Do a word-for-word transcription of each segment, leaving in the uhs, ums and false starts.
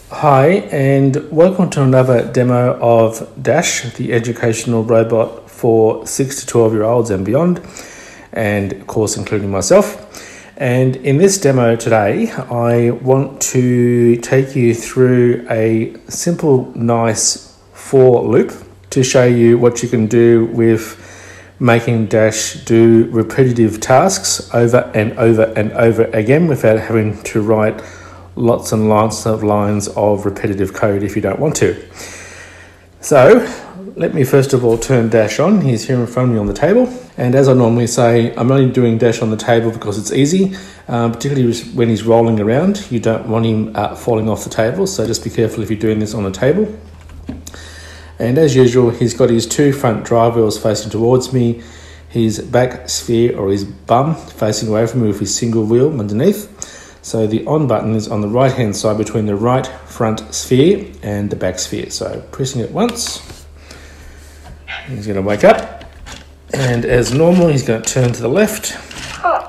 Hi, and welcome to another demo of Dash, the educational robot for six to twelve year olds and beyond, and of course including myself. And in this demo today, I want to take you through a simple, nice for loop to show you what you can do with making Dash do repetitive tasks over and over and over again without having to write lots and lots of lines of repetitive code if you don't want to. So let me first of all turn Dash on. He's here in front of me on the table. And as I normally say, I'm only doing Dash on the table because it's easy, uh, particularly when he's rolling around. You don't want him uh, falling off the table, so just be careful if you're doing this on a table. And as usual, he's got his two front drive wheels facing towards me, his back sphere or his bum facing away from me with his single wheel underneath. So the on button is on the right hand side between the right front sphere and the back sphere. So pressing it once, he's going to wake up, and as normal he's going to turn to the left. Oh.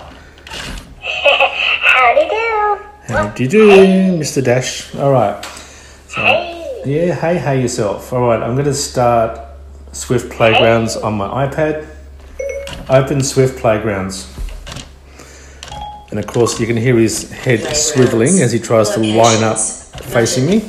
How do you do? How do you do, Mister Dash? Alright. So, Hey. yeah, hey, hey yourself. Alright, I'm going to start Swift Playgrounds on my iPad. Open Swift Playgrounds. And of course you can hear his head swiveling as he tries to line up facing me.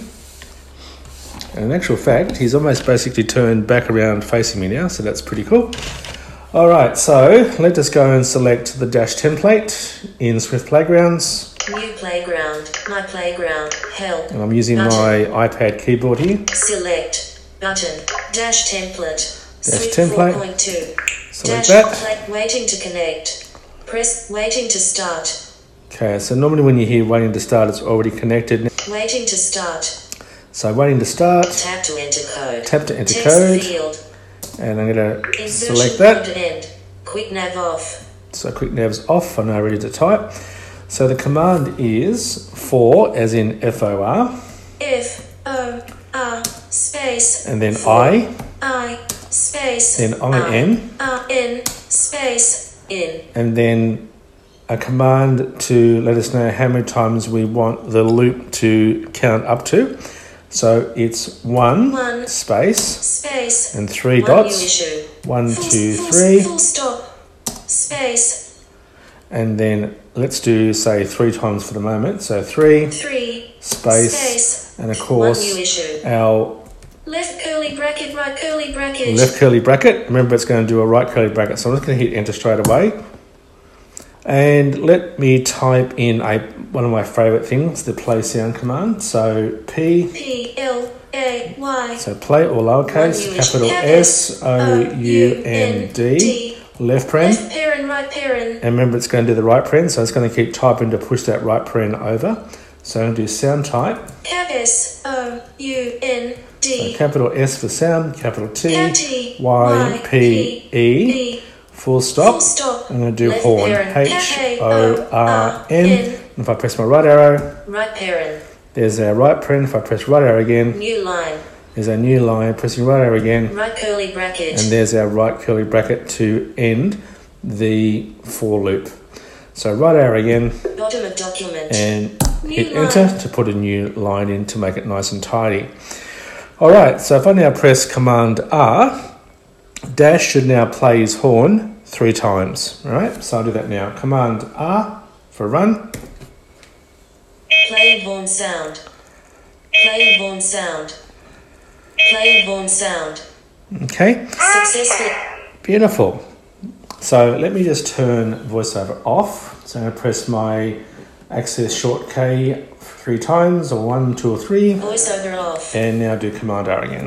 And in actual fact, he's almost basically turned back around facing me now, so that's pretty cool. Alright, so let us go and select the Dash template in Swift Playgrounds. New playground, my playground, help. And I'm using button. my iPad keyboard here. Select, button, Dash template. Dash Swift template. four point two. Select Dash that. play, waiting to connect. Press waiting to start. Okay, so normally when you hear waiting to start, it's already connected. Waiting to start. So waiting to start, Tap to enter code. tap to enter Text code, field. and I'm going to Insertion select that. mode end. Quick nav off. So quick nav's off, I'm now ready to type. So the command is for, as in F O R, F O R space. and then four, I, I space. then I N, R N space in. and then a command to let us know how many times we want the loop to count up to. So it's one, One. space, Space. and three One dots. new issue. One, Full, two, full, three. Full stop. Space. And then let's do, say, three times for the moment. So three, Three. space, Space. and of One course new issue. our Left curly bracket, right curly bracket. left curly bracket. Remember, it's going to do a right curly bracket. So I'm just going to hit enter straight away. And let me type in a one of my favourite things, the play sound command. So P, P L A Y. so play all lowercase, One capital U S O U N D, left paren. Left parent, right parent. And remember, it's going to do the right paren, so it's going to keep typing to push that right paren over. So I'm going to do sound type. Cap S O U N D. So capital S for sound, capital T, T Y, P, E, full stop. Full stop. I'm going to do Left horn, parent. H O R N. If I press my right arrow, Right parent. there's our right paren. If I press right arrow again, New line. there's our new line. Pressing right arrow again, Right curly bracket. and there's our right curly bracket to end the for loop. So right arrow again, Bottom of document. and New hit line. enter to put a new line in to make it nice and tidy. Alright, so if I now press Command R, Dash should now play his horn three times. Alright, so I'll do that now. Command R for run. Playing horn sound. Playing horn sound. Playing horn sound. Okay, Successful. beautiful. So let me just turn VoiceOver off. So I'm going to press my access short K three times, or one, two, or three, Voiceover off. and now do Command R again.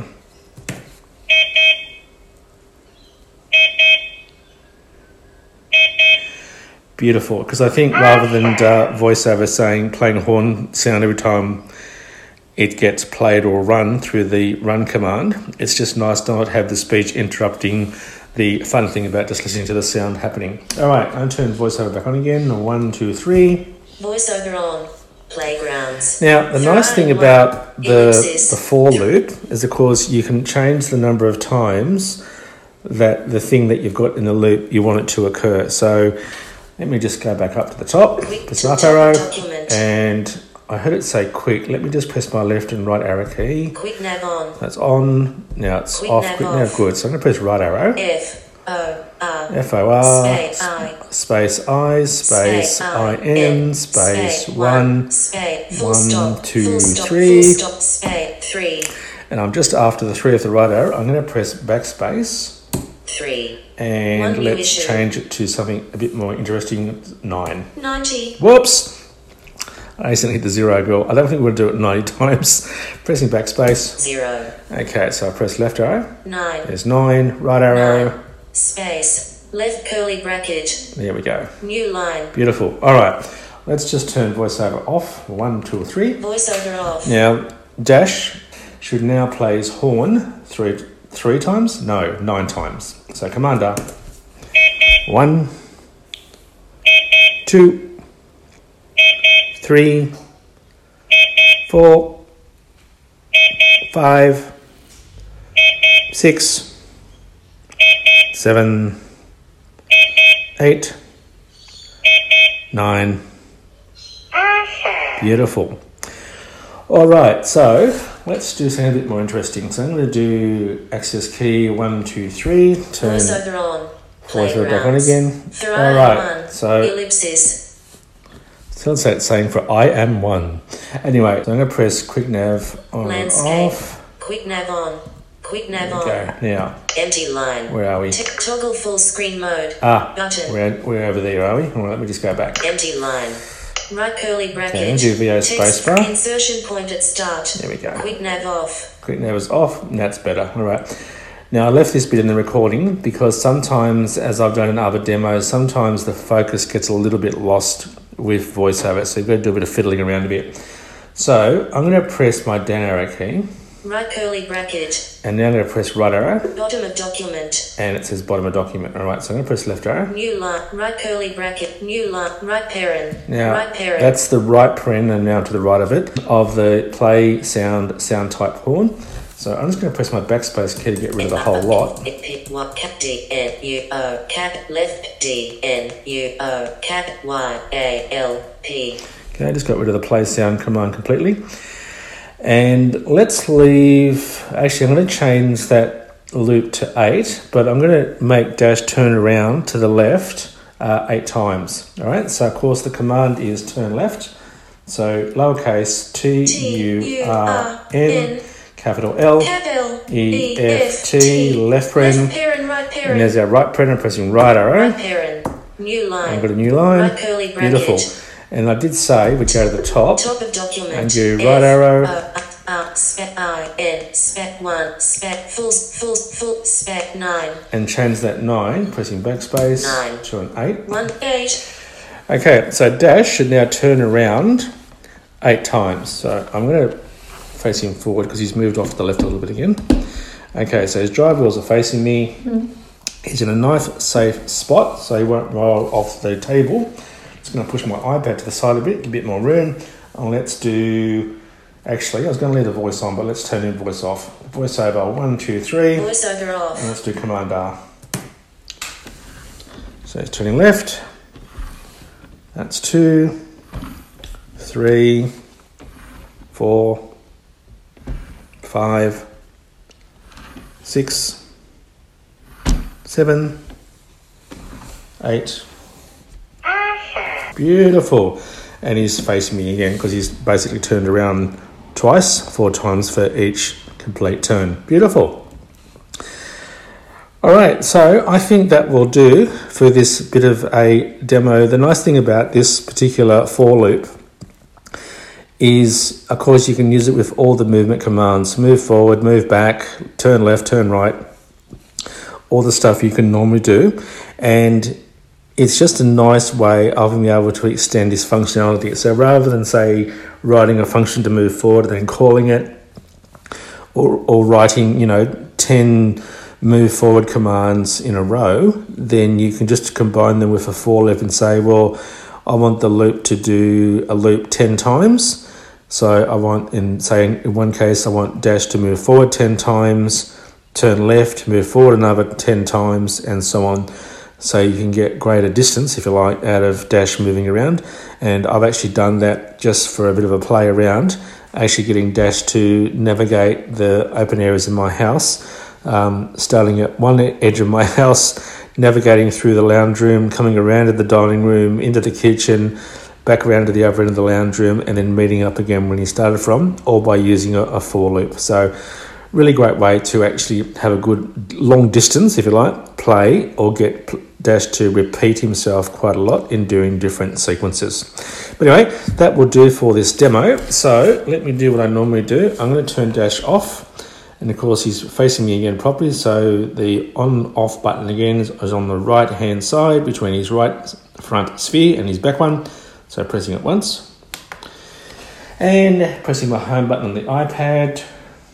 Beautiful, because I think rather than uh, VoiceOver saying playing horn sound every time it gets played or run through the run command, it's just nice to not have the speech interrupting the fun thing about just listening to the sound happening. All right, I'll turn VoiceOver back on again. One, two, three. Voiceover on. Playgrounds. Now, the There nice are thing one. about the, Ellipsis. the for loop is, of course, you can change the number of times that the thing that you've got in the loop, you want it to occur. So let me just go back up to the top, Quick press to up tap arrow, document. and I I heard it say quick. Let me just press my left and right arrow key. Quick nav on. That's on. Now it's Quick off. nav Quick off. nav, good. So I'm going to press right arrow. F O R. F O R. Space I. Space I. Space I N. Space one. Space. Full One, stop. two, Full stop. three. Full stop. Space. Three. And I'm just after the three of the right arrow. I'm going to press backspace. Three. And One new let's issue. change it to something a bit more interesting. Nine. Ninety. Whoops! I accidentally hit the zero girl. I don't think we're going to do it ninety times. Pressing backspace. Zero. Okay, so I press left arrow. Nine. There's nine. Right arrow. Nine. Space. Left curly bracket. There we go. New line. Beautiful. All right. Let's just turn voiceover off. One, two, or three. Voiceover off. Now, Dash should now play his horn three, three times? No, nine times. So, Commander. One, two, three, four, five, six, seven, eight, nine. Beautiful. All right, so let's do something a bit more interesting. So I'm going to do access key one, two, three. Turn Voiceover on. voiceover back on again. Throw All right, one. so Ellipsis. sounds like it's saying for I am one. Anyway, so I'm going to press quick nav on and Landscape. off. Quick nav on. Quick nav on. Okay, now Empty line. where are we? T- toggle full screen mode. Ah, Button. we're, we're over there, are we? All right, let me just go back. Empty line. Right curly bracket. Okay, do V O Text spacebar. Insertion point at start. There we go. Quick nav off. Quick nav is off, and that's better. All right. Now, I left this bit in the recording because sometimes, as I've done in other demos, sometimes the focus gets a little bit lost with voiceover. So you've got to do a bit of fiddling around a bit. So I'm going to press my down arrow key, Right curly bracket. and now I'm going to press right arrow, Bottom of document. and it says bottom of document. All right, so I'm going to press left arrow. New line. Right curly bracket. New line. Right parent. Now, right parent. that's the right paren, and now to the right of it, of the play sound sound type horn. So I'm just going to press my backspace key to get rid of the whole lot. What cap D N U O cap left D N U O cap Y A L P. Okay, I just got rid of the play sound command completely. And let's leave, actually I'm going to change that loop to eight, but I'm going to make Dash turn around to the left uh, eight times. All right, so of course the command is turn left. So lowercase T U R N, capital L, Capital E F T, left paren, Left parent, right parent. and there's our right paren. I'm pressing right arrow. Right parent. New line. I've got a new line. Right curly bracket. Beautiful. And I did say we go to the top. Top of document. And do right arrow. Uh, uh, spec I N spec one spec full full full spec nine. And change that nine, pressing backspace Nine. to an eight. One eight. Okay, so Dash should now turn around eight times. So I'm going to face him forward because he's moved off to the left a little bit again. Okay, so his drive wheels are facing me. Mm. He's in a nice, safe spot, so he won't roll off the table. Just going to push my iPad to the side a bit, get a bit more room. And let's do... Actually, I was going to leave the voice on, but let's turn the voice off. Voice over, one, two, three. Voice over off. And let's do Command R. So it's turning left. That's two, three, four, five, six, seven, eight. Beautiful. And he's facing me again because he's basically turned around twice, four times for each complete turn. Beautiful. All right, so I think that will do for this bit of a demo. The nice thing about this particular for loop is, of course, you can use it with all the movement commands. Move forward, move back, turn left, turn right, all the stuff you can normally do. And it's just a nice way of being able to extend this functionality. So rather than, say, writing a function to move forward and then calling it, or, or writing, you know, ten move forward commands in a row, then you can just combine them with a for loop and say, well, I want the loop to do a loop ten times. So I want, in say in one case, I want Dash to move forward ten times, turn left, move forward another ten times, and so on. so you can get greater distance, if you like, out of Dash moving around. And I've actually done that just for a bit of a play around, actually getting Dash to navigate the open areas in my house, um, starting at one edge of my house, navigating through the lounge room, coming around to the dining room, into the kitchen, back around to the other end of the lounge room, and then meeting up again when he started from, all by using a, a for loop. So really great way to actually have a good long distance, if you like, play, or get Dash to repeat himself quite a lot in doing different sequences. But anyway, that will do for this demo. So let me do what I normally do. I'm going to turn Dash off. And of course, he's facing me again properly. So the on-off button again is on the right-hand side between his right front sphere and his back one. So pressing it once. And pressing my home button on the iPad.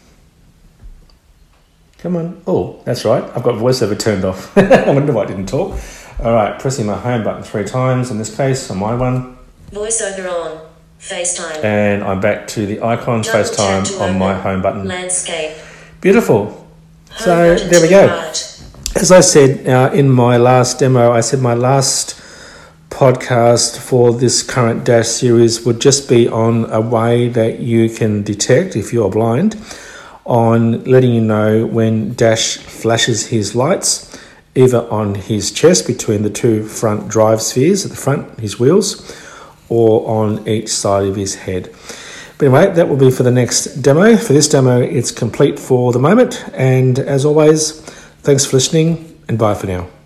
Come on. Oh, that's right. I've got VoiceOver turned off. I wonder why I didn't talk. All right, pressing my home button three times in this case on my one. VoiceOver on. FaceTime. And I'm back to the icon Double FaceTime on my home button. Landscape. Beautiful. Home so there we go. Right. As I said uh, in my last demo, I said my last podcast for this current Dash series would just be on a way that you can detect, if you're blind, on letting you know when Dash flashes his lights, either on his chest between the two front drive spheres at the front, his wheels, or on each side of his head. But anyway, that will be for the next demo. For this demo, it's complete for the moment. And as always, thanks for listening and bye for now.